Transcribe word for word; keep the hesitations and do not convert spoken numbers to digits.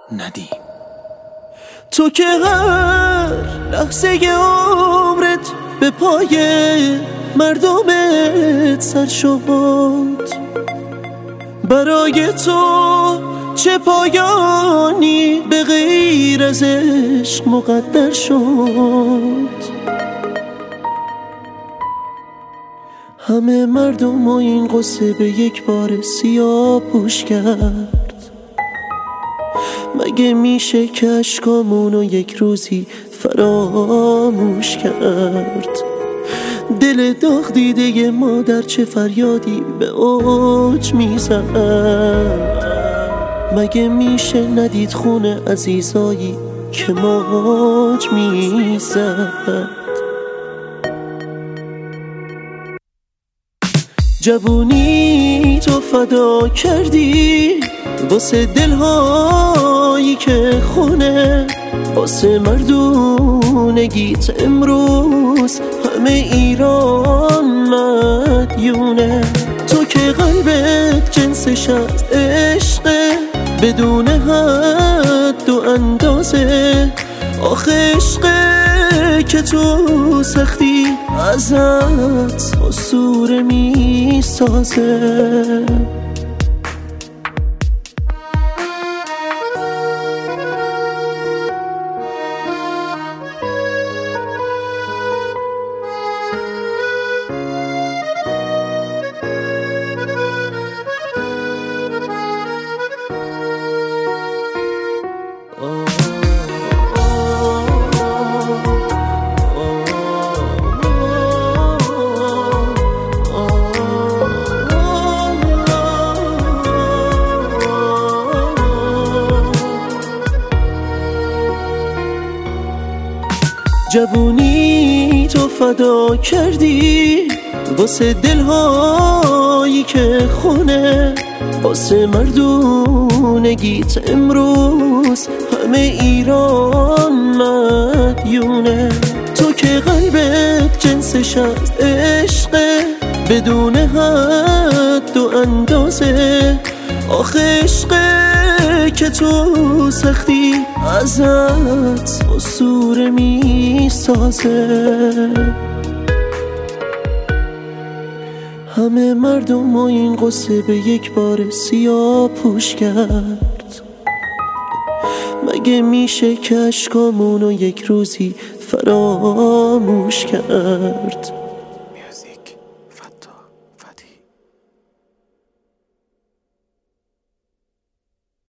ندیم. تو که هر لحظه عمرت به پای مردمت سر شد، برای تو چه پایانی به غیر از عشق مقدر شد. همه مردم و این قصه به یک بار سیاه پوش کرد. مگه میشه که اشکامونو یک روزی فراموش کرد؟ دل داغ دیده مادر چه فریادی به اوج میزد. مگه میشه ندید خون عزیزایی که موج میزد؟ جوونی تو فدا کردی واسه دلهایی که خونه، واسه مردونگیت امروز همه ایران مدیونه. تو که قلبت جنسش از عشقه بدون حد و اندازه، آخه عشقه که تو سختی ازت اسطوره می سازه. جوونی تو فدا کردی واسه دلهایی که خونه، واسه مردونگیت امروز همه ایران مدیونه. تو که قلبت جنسش از عشقه بدون حد و اندازه، آخه عشقه که تو سختی ازت اسطوره می سازه. همه مردم و این قصه به یک بار سیاه پوش کرد. مگه میشه که اشکامونو یک روزی فراموش کرد؟